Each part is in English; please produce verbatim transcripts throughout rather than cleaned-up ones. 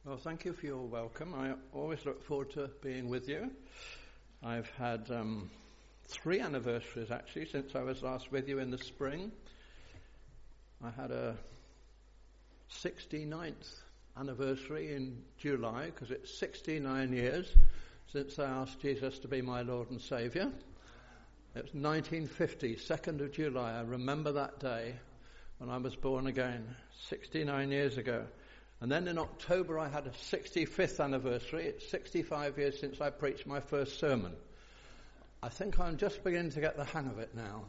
Well, thank you for your welcome. I always look forward to being with you. I've had um, three anniversaries, actually, since I was last with you in the spring. I had a sixty-ninth anniversary in July, because it's sixty-nine years since I asked Jesus to be my Lord and Saviour. It was nineteen fifty, second of July. I remember that day when I was born again, sixty-nine years ago. And then in October I had a sixty-fifth anniversary. It's sixty-five years since I preached my first sermon. I think I'm just beginning to get the hang of it now.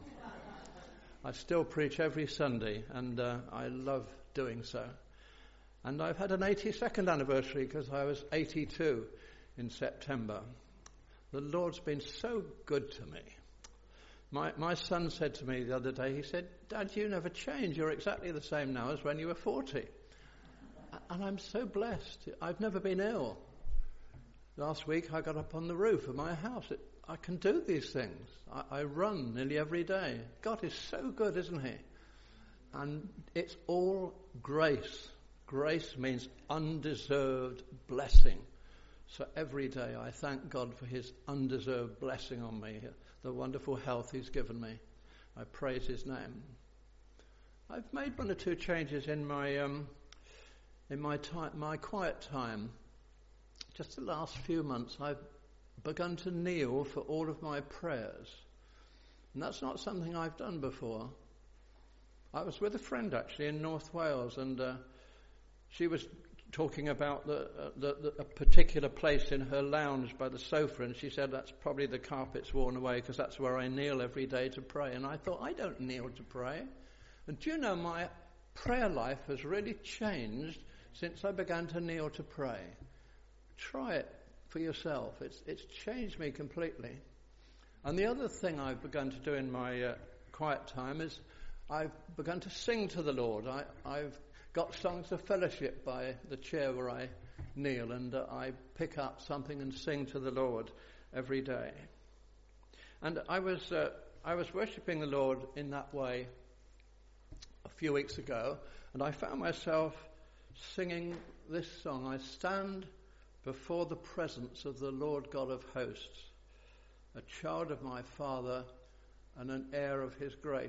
I still preach every Sunday, and uh, I love doing so. And I've had an eighty-second anniversary because I was eighty-two in September. The Lord's been so good to me. My my son said to me the other day, he said, "Dad, you never change. You're exactly the same now as when you were forty." And I'm so blessed. I've never been ill. Last week I got up on the roof of my house. It, I can do these things. I, I run nearly every day. God is so good, isn't he? And it's all grace. Grace means undeserved blessing. So every day I thank God for his undeserved blessing on me, the wonderful health he's given me. I praise his name. I've made one or two changes in my um, in my time, my quiet time. Just the last few months I've begun to kneel for all of my prayers. And that's not something I've done before. I was with a friend actually in North Wales, and uh, she was talking about the, uh, the, the a particular place in her lounge by the sofa, and she said that's probably the carpet's worn away because that's where I kneel every day to pray. And I thought, I don't kneel to pray. And do you know, my prayer life has really changed since I began to kneel to pray. Try it for yourself. It's it's changed me completely. And the other thing I've begun to do in my uh, quiet time is I've begun to sing to the Lord. I, I've got songs of fellowship by the chair where I kneel, and uh, I pick up something and sing to the Lord every day. And I was uh, I was worshipping the Lord in that way a few weeks ago, and I found myself singing this song. I stand before the presence of the Lord God of hosts, a child of my Father and an heir of his grace.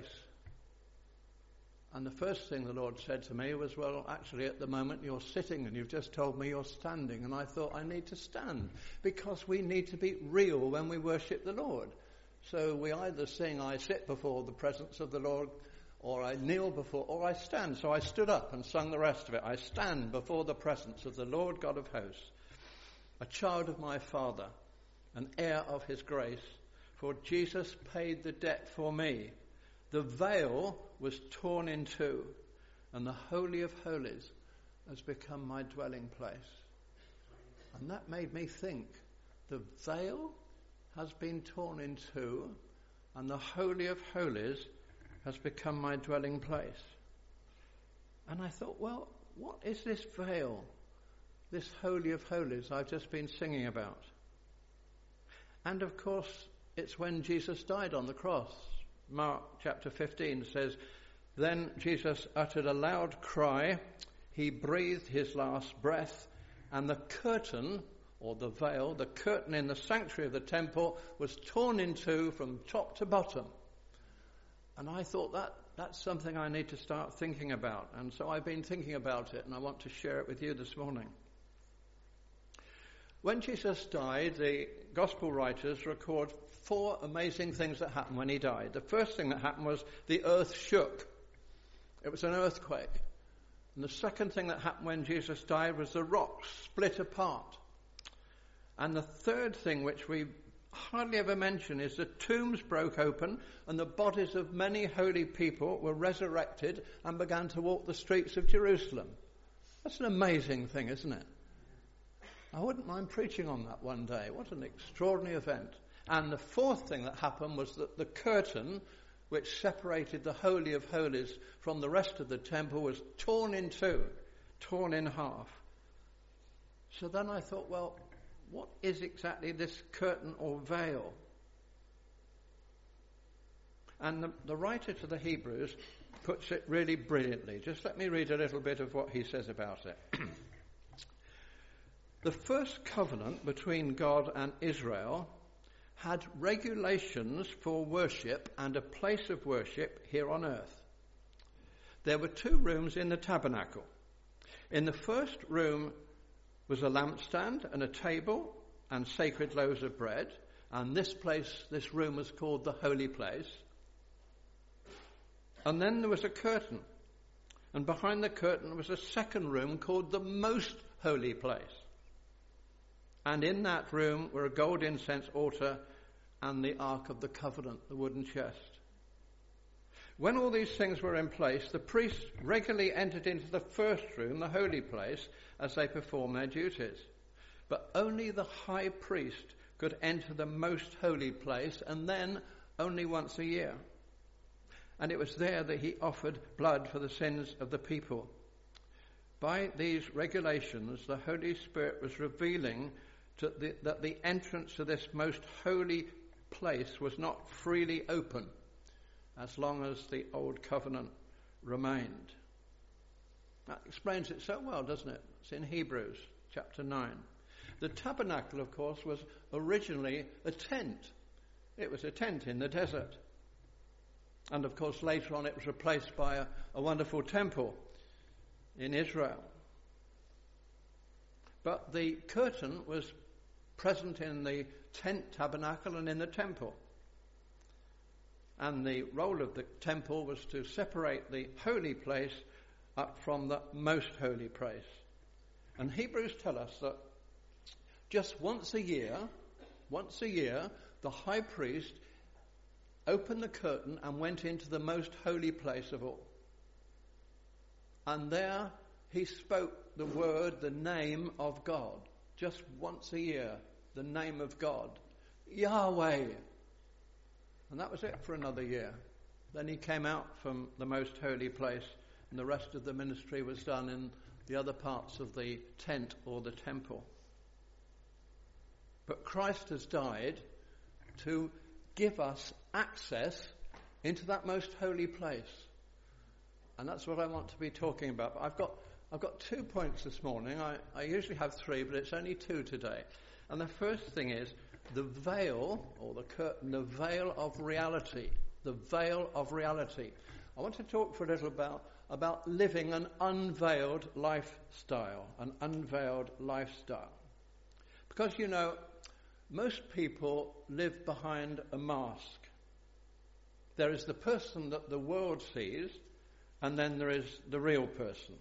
And the first thing the Lord said to me was, well, actually at the moment you're sitting and you've just told me you're standing. And I thought, I need to stand, because we need to be real when we worship the Lord. So we either sing, I sit before the presence of the Lord, or I kneel before, or I stand. So I stood up and sung the rest of it. I stand before the presence of the Lord God of hosts, a child of my Father, an heir of his grace, for Jesus paid the debt for me. The veil was torn in two, and the Holy of Holies has become my dwelling place. And that made me think, the veil has been torn in two, and the Holy of Holies has become my dwelling place. And I thought, well, what is this veil, this Holy of Holies I've just been singing about? And of course, it's when Jesus died on the cross. Mark chapter fifteen says, then Jesus uttered a loud cry, he breathed his last breath, and the curtain, or the veil, the curtain in the sanctuary of the temple was torn in two from top to bottom. And I thought that that's something I need to start thinking about. And so I've been thinking about it, and I want to share it with you this morning. When Jesus died, the gospel writers record four amazing things that happened when he died. The first thing that happened was the earth shook. It was an earthquake. And the second thing that happened when Jesus died was the rocks split apart. And the third thing, which we hardly ever mention, is the tombs broke open and the bodies of many holy people were resurrected and began to walk the streets of Jerusalem. That's an amazing thing, isn't it? I wouldn't mind preaching on that one day. What an extraordinary event. And the fourth thing that happened was that the curtain, which separated the Holy of Holies from the rest of the temple, was torn in two, torn in half. So then I thought, well, what is exactly this curtain or veil? And the, the writer to the Hebrews puts it really brilliantly. Just let me read a little bit of what he says about it. The first covenant between God and Israel had regulations for worship and a place of worship here on earth. There were two rooms in the tabernacle. In the first room was a lampstand and a table and sacred loaves of bread, and this place, this room was called the holy place. And then there was a curtain, and behind the curtain was a second room called the most holy place. And in that room were a gold incense altar and the Ark of the Covenant, the wooden chest. When all these things were in place, the priests regularly entered into the first room, the holy place, as they performed their duties. But only the high priest could enter the most holy place, and then only once a year. And it was there that he offered blood for the sins of the people. By these regulations, the Holy Spirit was revealing to the, that the entrance to this most holy place was not freely open as long as the old covenant remained. That explains it so well, doesn't it? It's in Hebrews chapter nine. The tabernacle, of course, was originally a tent. It was a tent in the desert. And of course later on it was replaced by a, a wonderful temple in Israel. But the curtain was present in the tent tabernacle and in the temple. And the role of the temple was to separate the holy place up from the most holy place. And Hebrews tell us that just once a year, once a year, the high priest opened the curtain and went into the most holy place of all. And there he spoke the word, the name of God. Just once a year, the name of God. Yahweh. And that was it for another year. Then he came out from the most holy place, and the rest of the ministry was done in the other parts of the tent or the temple. But Christ has died to give us access into that most holy place. And that's what I want to be talking about. But I've got I've got two points this morning. I, I usually have three, but it's only two today. And the first thing is the veil, or the curtain, the veil of reality. The veil of reality. I want to talk for a little about, about living an unveiled lifestyle. An unveiled lifestyle. Because, you know, most people live behind a mask. There is the person that the world sees, and then there is the real person.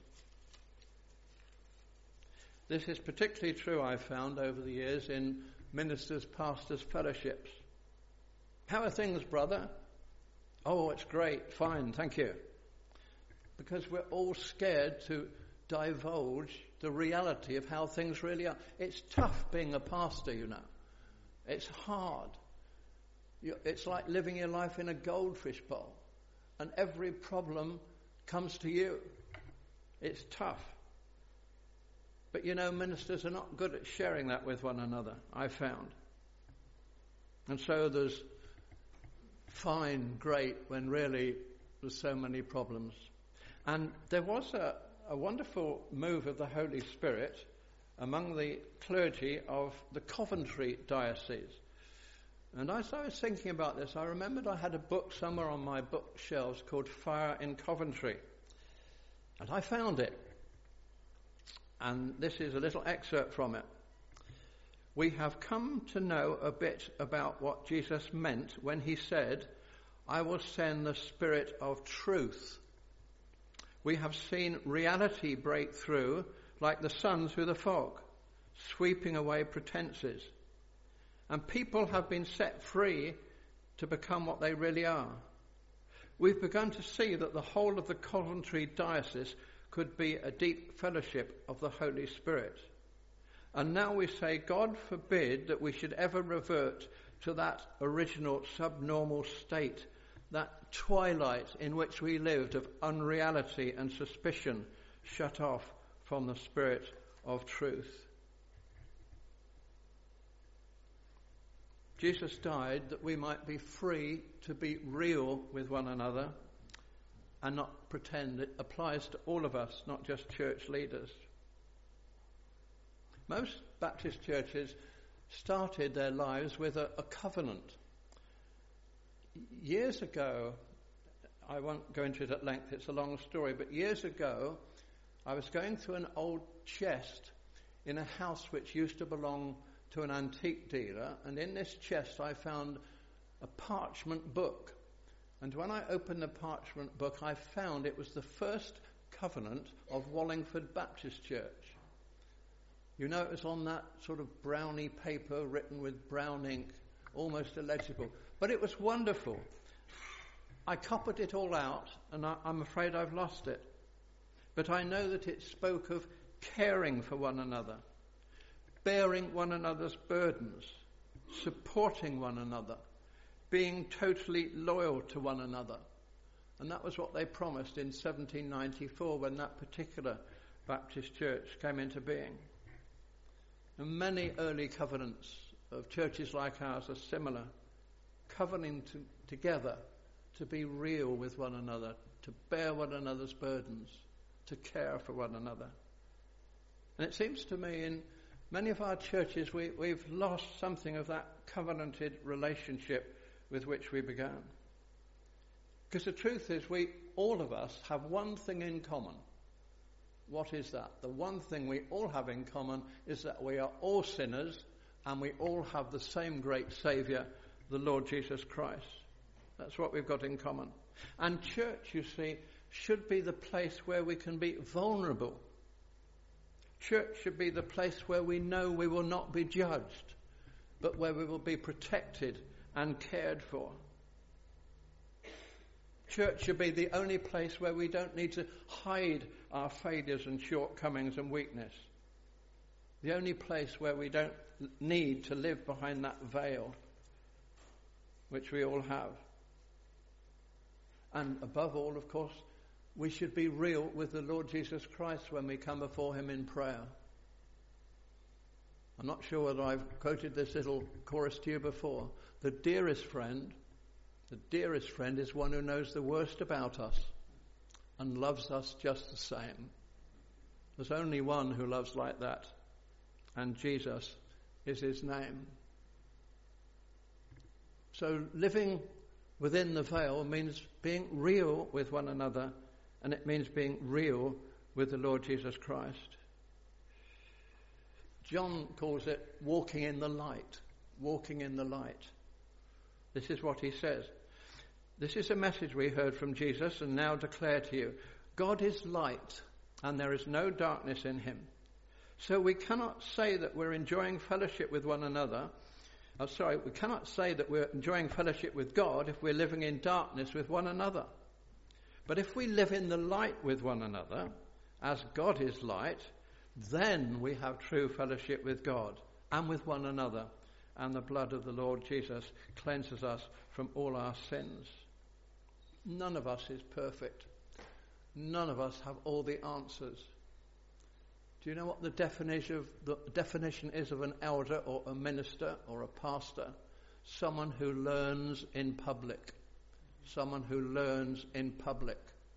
This is particularly true, I've found, over the years in ministers, pastors, fellowships. How are things, brother? Oh, it's great, fine, thank you. Because we're all scared to divulge the reality of how things really are. It's tough being a pastor, you know. It's hard. It's like living your life in a goldfish bowl, and every problem comes to you. It's tough. But you know, ministers are not good at sharing that with one another, I've found. And so there's fine, great, when really there's so many problems. And there was a, a wonderful move of the Holy Spirit among the clergy of the Coventry diocese. And as I was thinking about this, I remembered I had a book somewhere on my bookshelves called Fire in Coventry. And I found it. And this is a little excerpt from it. We have come to know a bit about what Jesus meant when he said, I will send the Spirit of truth. We have seen reality break through like the sun through the fog, sweeping away pretenses. And people have been set free to become what they really are. We've begun to see that the whole of the Coventry diocese could be a deep fellowship of the Holy Spirit. And now we say, God forbid that we should ever revert to that original subnormal state, that twilight in which we lived of unreality and suspicion, shut off from the Spirit of truth. Jesus died that we might be free to be real with one another and not pretend. It applies to all of us, not just church leaders. Most Baptist churches started their lives with a, a covenant. Years ago, I won't go into it at length, it's a long story, but years ago, I was going through an old chest in a house which used to belong to an antique dealer, and in this chest I found a parchment book. And when I opened the parchment book, I found it was the first covenant of Wallingford Baptist Church. You know, it was on that sort of browny paper written with brown ink, almost illegible. But it was wonderful. I copied it all out, and I, I'm afraid I've lost it. But I know that it spoke of caring for one another, bearing one another's burdens, supporting one another, being totally loyal to one another. And that was what they promised in seventeen ninety-four when that particular Baptist church came into being. And many early covenants of churches like ours are similar, covenanting to, together to be real with one another, to bear one another's burdens, to care for one another. And it seems to me in many of our churches we, we've lost something of that covenanted relationship with which we began. Because the truth is, we, all of us, have one thing in common. What is that? The one thing we all have in common is that we are all sinners and we all have the same great Saviour, the Lord Jesus Christ. That's what we've got in common. And church, you see, should be the place where we can be vulnerable. Church should be the place where we know we will not be judged, but where we will be protected and cared for. Church should be the only place where we don't need to hide our failures and shortcomings and weakness. The only place where we don't need to live behind that veil, which we all have. And above all, of course, we should be real with the Lord Jesus Christ when we come before him in prayer. I'm not sure whether I've quoted this little chorus to you before. The dearest friend, the dearest friend is one who knows the worst about us and loves us just the same. There's only one who loves like that, and Jesus is his name. So living within the veil means being real with one another, and it means being real with the Lord Jesus Christ. John calls it walking in the light, walking in the light. This is what he says. This is a message we heard from Jesus and now declare to you. God is light, and there is no darkness in him. So we cannot say that we're enjoying fellowship with one another. Oh, sorry, we cannot say that we're enjoying fellowship with God if we're living in darkness with one another. But if we live in the light with one another, as God is light, then we have true fellowship with God and with one another. And the blood of the Lord Jesus cleanses us from all our sins. None of us is perfect. None of us have all the answers. Do you know what the definition of the definition is of an elder or a minister or a pastor? Someone who learns in public. Someone who learns in public.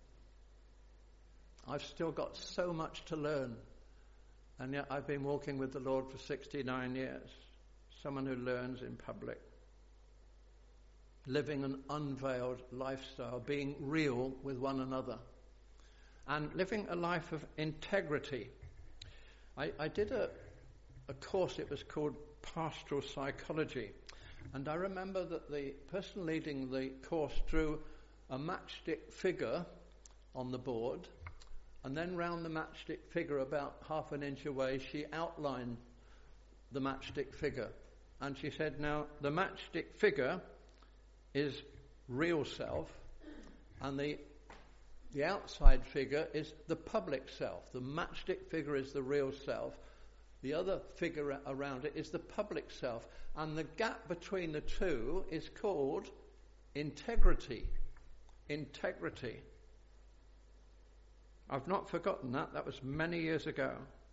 I've still got so much to learn, and yet I've been walking with the Lord for sixty-nine years. Someone who learns in public. Living an unveiled lifestyle, being real with one another, and living a life of integrity. I, I did a, a course, it was called Pastoral Psychology, and I remember that the person leading the course drew a matchstick figure on the board, and then round the matchstick figure about half an inch away she outlined the matchstick figure, and she said, now the matchstick figure is real self, and the the outside figure is the public self. The matchstick figure is the real self. The other figure around it is the public self. And the gap between the two is called integrity. Integrity. I've not forgotten that. That was many years ago.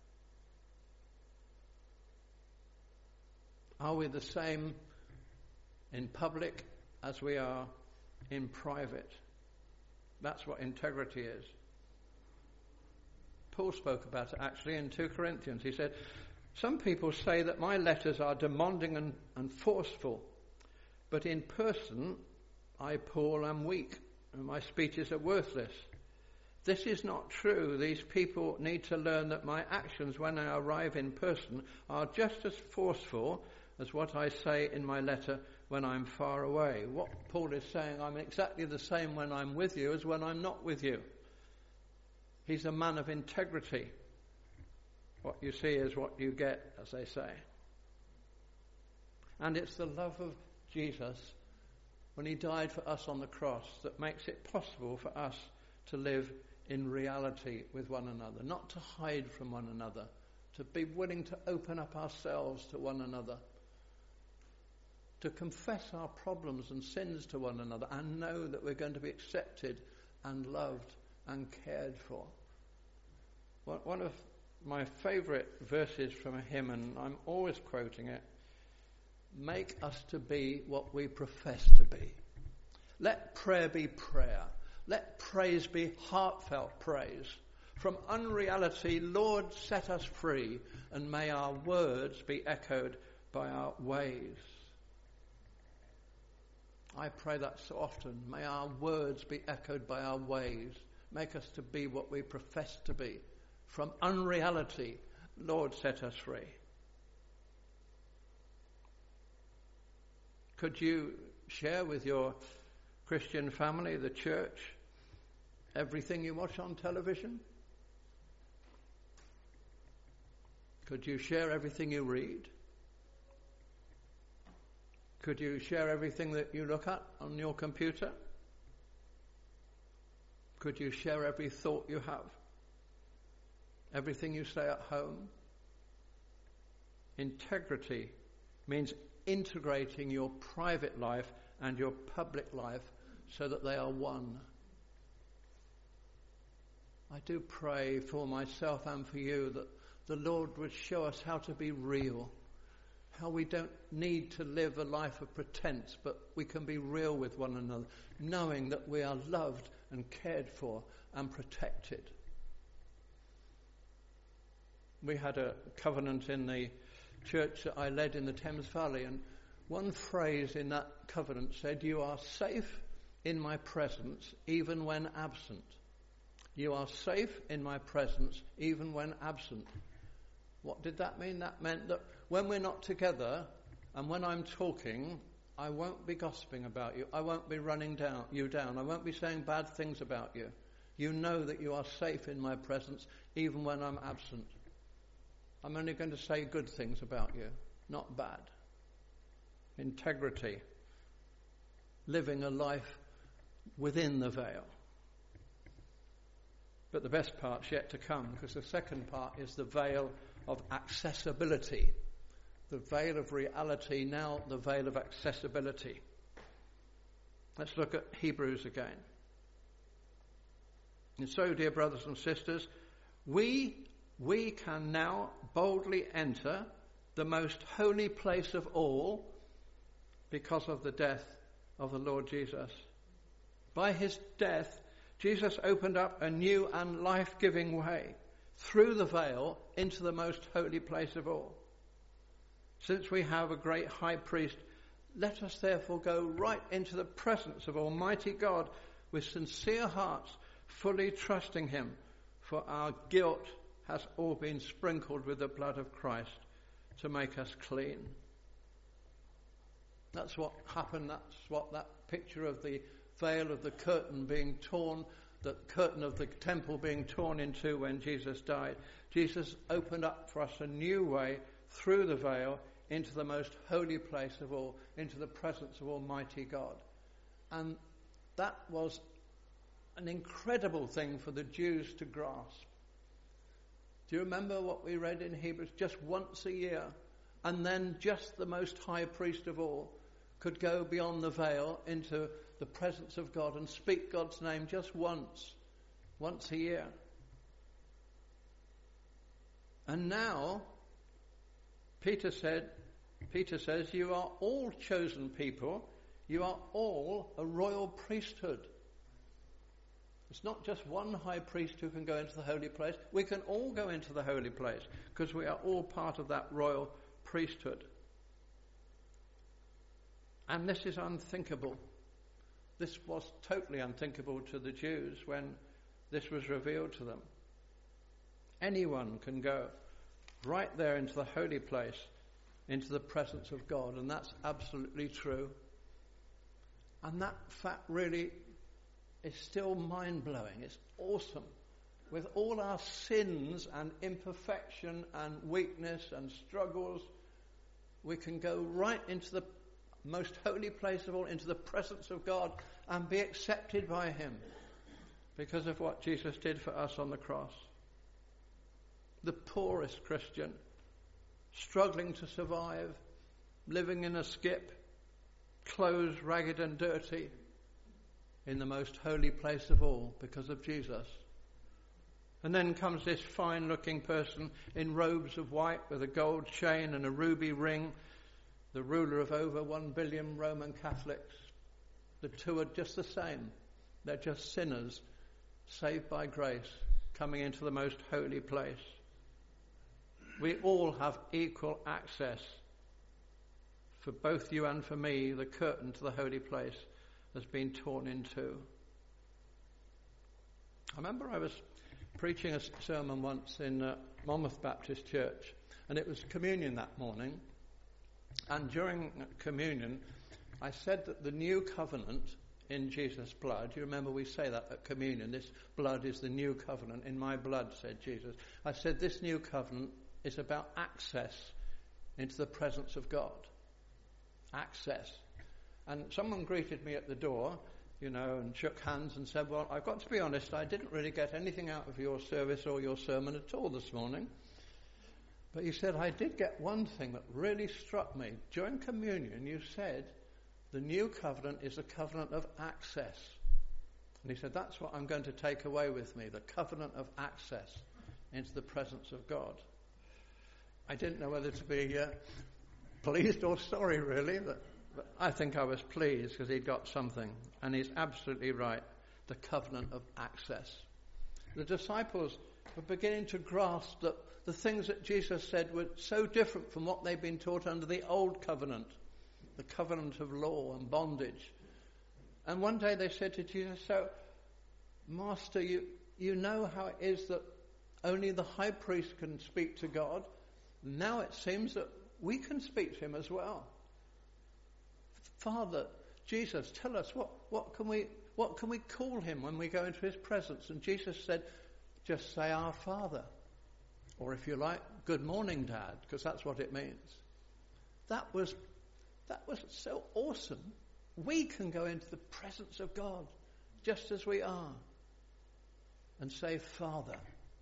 Are we the same in public as we are in private? That's what integrity is. Paul spoke about it actually in two Corinthians. He said, Some people say that my letters are demanding and, and forceful, but in person, I, Paul, am weak, and my speeches are worthless. This is not true. These people need to learn that my actions when I arrive in person are just as forceful as what I say in my letter when I'm far away. What Paul is saying, I'm exactly the same when I'm with you as when I'm not with you. He's a man of integrity. What you see is what you get, as they say. And it's the love of Jesus when he died for us on the cross that makes it possible for us to live in reality with one another, not to hide from one another, to be willing to open up ourselves to one another, to confess our problems and sins to one another and know that we're going to be accepted and loved and cared for. One of my favourite verses from a hymn, and I'm always quoting it, make us to be what we profess to be. Let prayer be prayer. Let praise be heartfelt praise. From unreality, Lord, set us free, and may our words be echoed by our ways. I pray that so often. May our words be echoed by our ways. Make us to be what we profess to be. From unreality, Lord, set us free. Could you share with your Christian family, the church, everything you watch on television? Could you share everything you read? Could you share everything that you look at on your computer? Could you share every thought you have? Everything you say at home? Integrity means integrating your private life and your public life so that they are one. I do pray for myself and for you that the Lord would show us how to be real, how we don't need to live a life of pretense, but we can be real with one another, knowing that we are loved and cared for and protected. We had a covenant in the church that I led in the Thames Valley, and one phrase in that covenant said, "You are safe in my presence even when absent." You are safe in my presence even when absent. What did that mean? That meant that when we're not together and when I'm talking, I won't be gossiping about you. I won't be running down you down. I won't be saying bad things about you. You know that you are safe in my presence even when I'm absent. I'm only going to say good things about you, not bad. Integrity. Living a life within the veil. But the best part's yet to come, because the second part is the veil of accessibility. The veil of reality, now the veil of accessibility. Let's look at Hebrews again. And so, dear brothers and sisters, we, we can now boldly enter the most holy place of all because of the death of the Lord Jesus. By his death, Jesus opened up a new and life-giving way through the veil into the most holy place of all. Since we have a great high priest, let us therefore go right into the presence of Almighty God with sincere hearts, fully trusting him, for our guilt has all been sprinkled with the blood of Christ to make us clean. That's what happened. That's what that picture of the veil of the curtain being torn, the curtain of the temple being torn in two when Jesus died. Jesus opened up for us a new way through the veil into the most holy place of all, into the presence of Almighty God. And that was an incredible thing for the Jews to grasp. Do you remember what we read in Hebrews? Just once a year, and then just the most high priest of all could go beyond the veil into the presence of God and speak God's name just once, once a year. And now, Peter said, Peter says, you are all chosen people, you are all a royal priesthood. It's not just one high priest who can go into the holy place. We can all go into the holy place because we are all part of that royal priesthood. And this is unthinkable. This was totally unthinkable to the Jews when this was revealed to them. Anyone can go right there into the holy place, into the presence of God, and that's absolutely true. And that fact really is still mind-blowing. It's awesome. With all our sins and imperfection and weakness and struggles, we can go right into the most holy place of all, into the presence of God, and be accepted by him because of what Jesus did for us on the cross. The poorest Christian, struggling to survive, living in a skip, clothes ragged and dirty, in the most holy place of all because of Jesus. And then comes this fine-looking person in robes of white with a gold chain and a ruby ring, the ruler of over one billion Roman Catholics. The two are just the same. They're just sinners saved by grace, coming into the most holy place. We all have equal access. For both you and for me, the curtain to the holy place has been torn in two. I remember I was preaching a sermon once in uh, Monmouth Baptist Church, and it was communion that morning. And during communion, I said that the new covenant in Jesus' blood, you remember we say that at communion, this blood is the new covenant in my blood, said Jesus. I said this new covenant is about access into the presence of God. Access. And someone greeted me at the door, you know, and shook hands and said, well, I've got to be honest, I didn't really get anything out of your service or your sermon at all this morning. But he said, I did get one thing that really struck me. During communion, you said, the new covenant is a covenant of access. And he said, that's what I'm going to take away with me, the covenant of access into the presence of God. I didn't know whether to be uh, pleased or sorry, really, but, but I think I was pleased because he'd got something. And he's absolutely right, the covenant of access. The disciples were beginning to grasp that the things that Jesus said were so different from what they'd been taught under the old covenant, the covenant of law and bondage. And one day they said to Jesus, so, Master, you, you know how it is that only the high priest can speak to God. Now it seems that we can speak to him as well. Father, Jesus, tell us, what, what can we what can we call him when we go into his presence? And Jesus said, just say our Father. Or if you like, good morning, Dad, because that's what it means. That was that was so awesome. We can go into the presence of God just as we are and say, Father.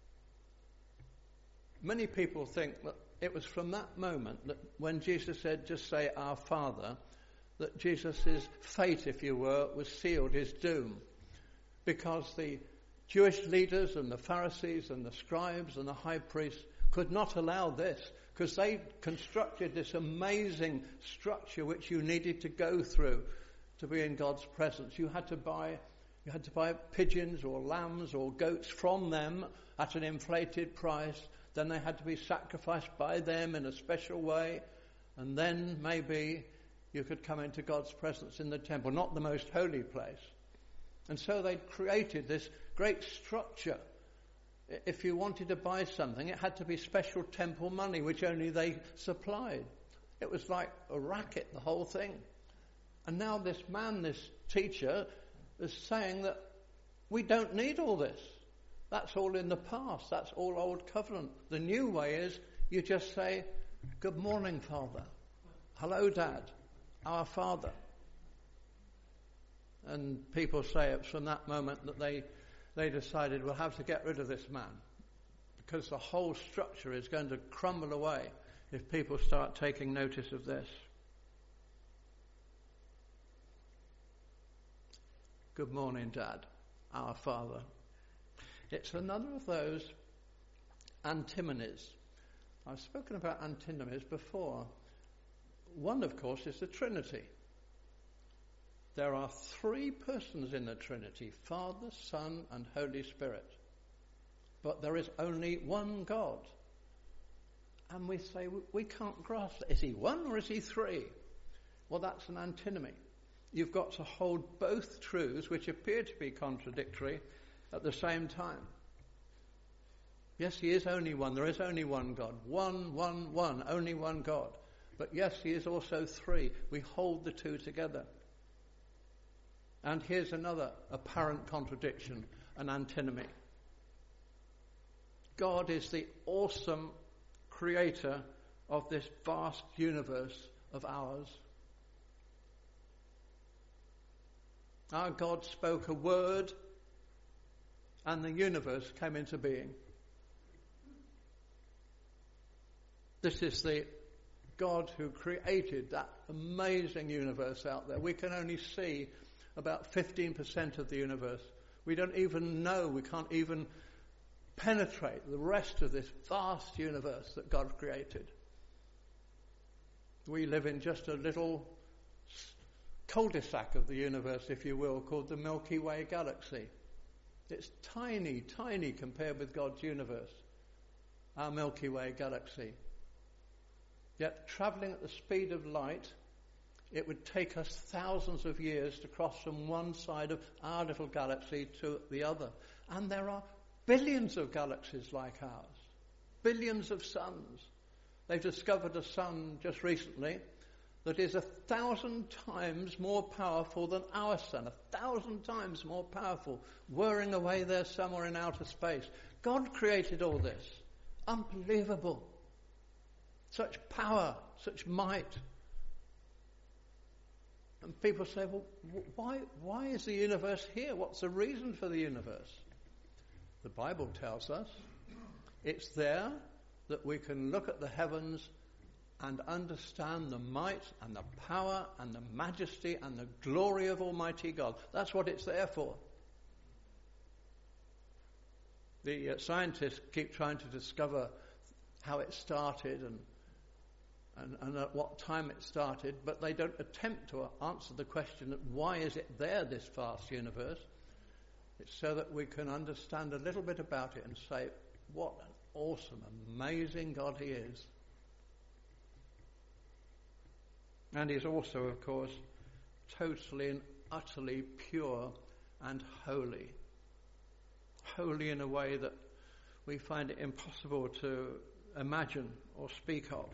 Many people think that it was from that moment that when Jesus said, just say our Father, that Jesus' fate, if you were, was sealed, his doom. Because the Jewish leaders and the Pharisees and the scribes and the high priests could not allow this, because they constructed this amazing structure which you needed to go through to be in God's presence. You had to buy you had to buy pigeons or lambs or goats from them at an inflated price. Then they had to be sacrificed by them in a special way, and then maybe you could come into God's presence in the temple, not the most holy place. And so they created this great structure. If you wanted to buy something, it had to be special temple money, which only they supplied. It was like a racket, the whole thing. And now this man, this teacher, is saying that we don't need all this. That's all in the past. That's all old covenant. The new way is you just say, good morning, Father. Hello, Dad. Our Father. And people say it's from that moment that they they decided we'll have to get rid of this man, because the whole structure is going to crumble away if people start taking notice of this. Good morning, Dad. Our Father. It's another of those antinomies. I've spoken about antinomies before. One, of course, is the Trinity. there are three persons in the Trinity, Father, Son, and Holy Spirit. But there is only one God. And we say, we can't grasp that. Is he one or is he three? Well, that's an antinomy. You've got to hold both truths, which appear to be contradictory, at the same time. Yes, he is only one. There is only one God. One, one, one. Only one God. But yes, he is also three. We hold the two together. And here's another apparent contradiction, an antinomy. God is the awesome creator of this vast universe of ours. Our God spoke a word and the universe came into being. This is the God who created that amazing universe out there. We can only see about fifteen percent of the universe. We don't even know, we can't even penetrate the rest of this vast universe that God created. We live in just a little cul-de-sac of the universe, if you will, called the Milky Way galaxy. It's tiny, tiny compared with God's universe, our Milky Way galaxy. Yet travelling at the speed of light, it would take us thousands of years to cross from one side of our little galaxy to the other. And there are billions of galaxies like ours, billions of suns. They've discovered a sun just recently that is a thousand times more powerful than our sun, a thousand times more powerful, whirring away there somewhere in outer space. God created all this. Unbelievable. Such power, such might. And people say, well, why, why is the universe here? What's the reason for the universe? The Bible tells us it's there that we can look at the heavens and understand the might and the power and the majesty and the glory of Almighty God. That's what it's there for. The uh, scientists keep trying to discover how it started and, and, and at what time it started, but they don't attempt to answer the question, why is it there, this vast universe? It's so that we can understand a little bit about it and say, what an awesome, amazing God he is. And he's also, of course, totally and utterly pure and holy. Holy in a way that we find it impossible to imagine or speak of.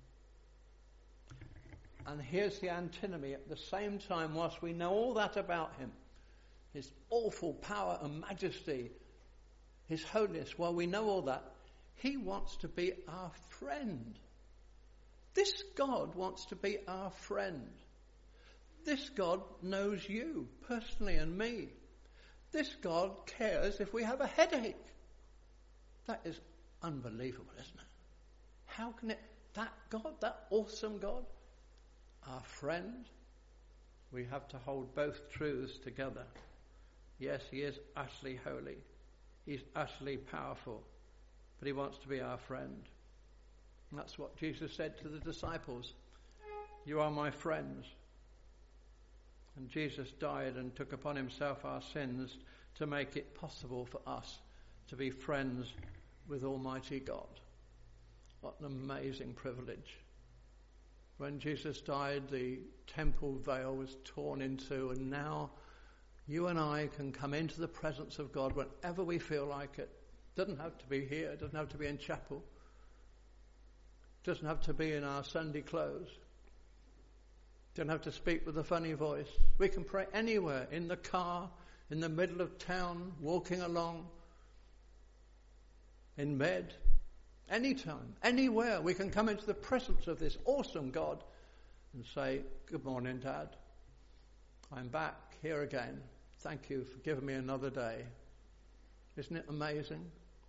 And here's the antinomy. At the same time, whilst we know all that about him, his awful power and majesty, his holiness, while we know all that, he wants to be our friend. This God wants to be our friend. This God knows you personally and me. This God cares if we have a headache. That is unbelievable, isn't it? How can it, that God, that awesome God, our friend, we have to hold both truths together. Yes, he is utterly holy. He's utterly powerful. But he wants to be our friend. And that's what Jesus said to the disciples. You are my friends. And Jesus died and took upon himself our sins to make it possible for us to be friends with Almighty God. What an amazing privilege. When Jesus died, the temple veil was torn in two, and now you and I can come into the presence of God whenever we feel like it. It doesn't have to be here. It doesn't have to be in chapel. It doesn't have to be in our Sunday clothes. Don't have to speak with a funny voice. We can pray anywhere, in the car, in the middle of town, walking along, in bed, anytime, anywhere. We can come into the presence of this awesome God and say, good morning, Dad. I'm back here again. Thank you for giving me another day. Isn't it amazing?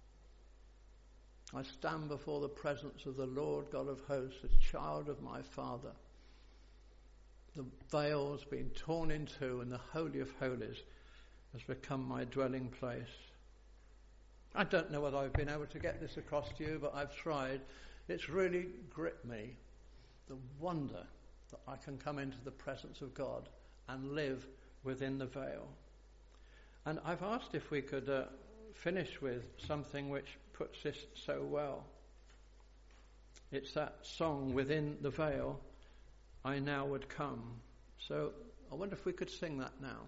I stand before the presence of the Lord God of hosts, a child of my Father. The veil's been torn in two and the Holy of Holies has become my dwelling place. I don't know whether I've been able to get this across to you, but I've tried. It's really gripped me, the wonder that I can come into the presence of God and live within the veil. And I've asked if we could uh, finish with something which puts this so well. It's that song, Within the Veil, I Now Would Come. So I wonder if we could sing that now.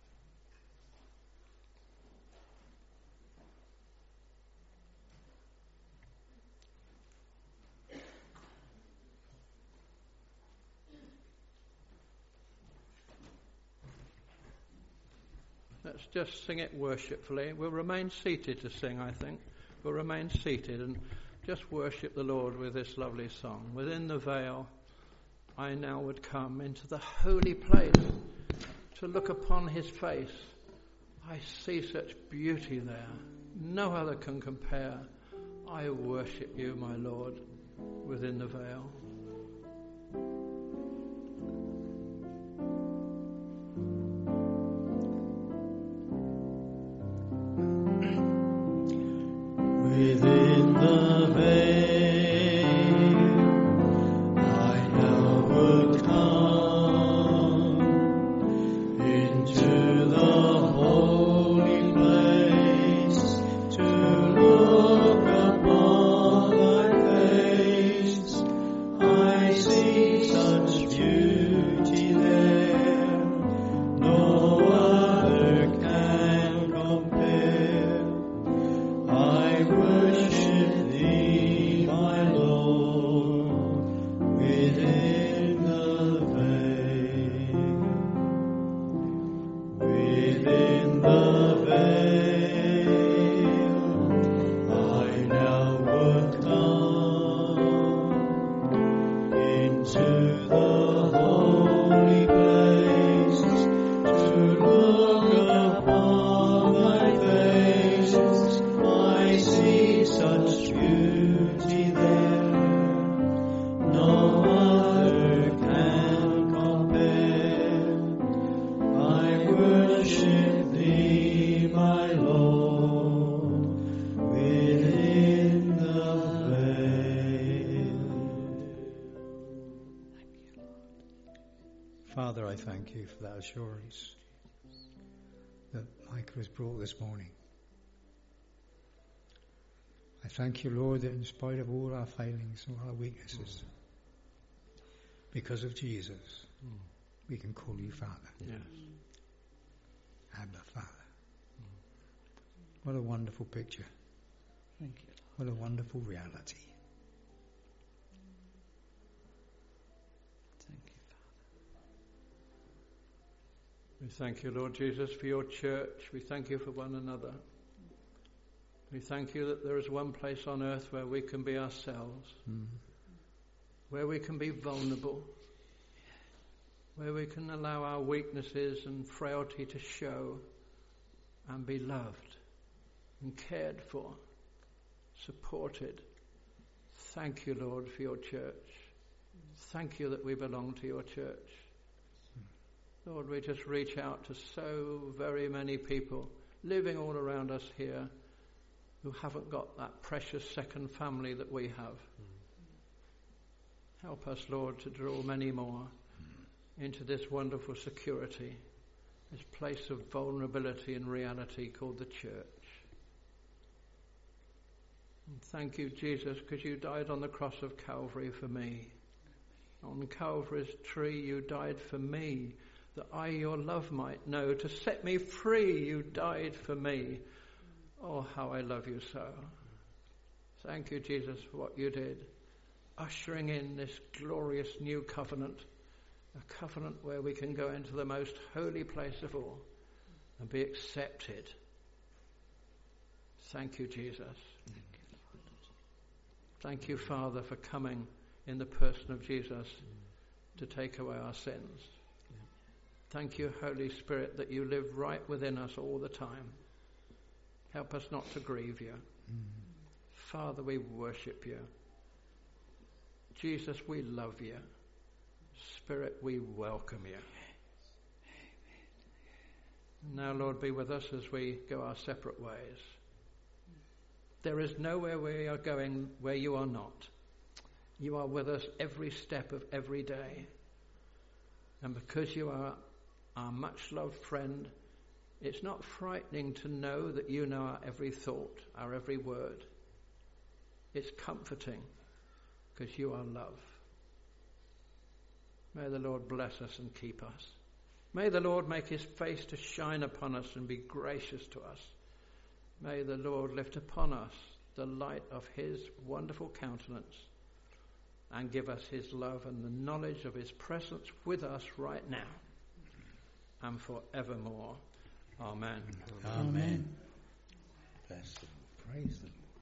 Let's just sing it worshipfully. We'll remain seated to sing, I think. We'll remain seated and just worship the Lord with this lovely song. Within the veil, I now would come into the holy place to look upon his face. I see such beauty there. No other can compare. I worship you, my Lord, within the veil. Within the veil, I now would come into the holy place to look upon thy face. I see such beauty there, no other can compare. I worship thee, my Lord, within the veil. Within the veil, I now would come into the holy place to look upon thy face. I see such beauty there, no other can compare. I worship thee, my Lord, within the veil. Father, I thank you for that assurance that Michael has brought this morning. I thank you, Lord, that in spite of all our failings and all our weaknesses, because of Jesus, we can call you Father. Yes. Abba, Father. What a wonderful picture. Thank you. What a wonderful reality. Thank you, Father. We thank you, Lord Jesus, for your church. We thank you for one another. We thank you that there is one place on earth where we can be ourselves, Mm. where we can be vulnerable, where we can allow our weaknesses and frailty to show and be loved and cared for, supported. Thank you, Lord, for your church. Thank you that we belong to your church. Lord, we just reach out to so very many people living all around us here who haven't got that precious second family that we have. Mm. Help us, Lord, to draw many more mm. into this wonderful security, this place of vulnerability and reality called the church. And thank you, Jesus, because you died on the cross of Calvary for me. On Calvary's tree you died for me, that I your love might know. To set me free you died for me. Oh, how I love you so. Thank you, Jesus, for what you did, ushering in this glorious new covenant, a covenant where we can go into the most holy place of all and be accepted. Thank you, Jesus. Thank you, Father, for coming in the person of Jesus to take away our sins. Thank you, Holy Spirit, that you live right within us all the time. Help us not to grieve you. Mm. Father, we worship you. Jesus, we love you. Spirit, we welcome you. Now, Lord, be with us as we go our separate ways. There is nowhere we are going where you are not. You are with us every step of every day. And because you are our much loved friend, it's not frightening to know that you know our every thought, our every word. It's comforting because you are love. May the Lord bless us and keep us. May the Lord make his face to shine upon us and be gracious to us. May the Lord lift upon us the light of his wonderful countenance and give us his love and the knowledge of his presence with us right now and forevermore. Amen. Amen. Bless them. Praise them.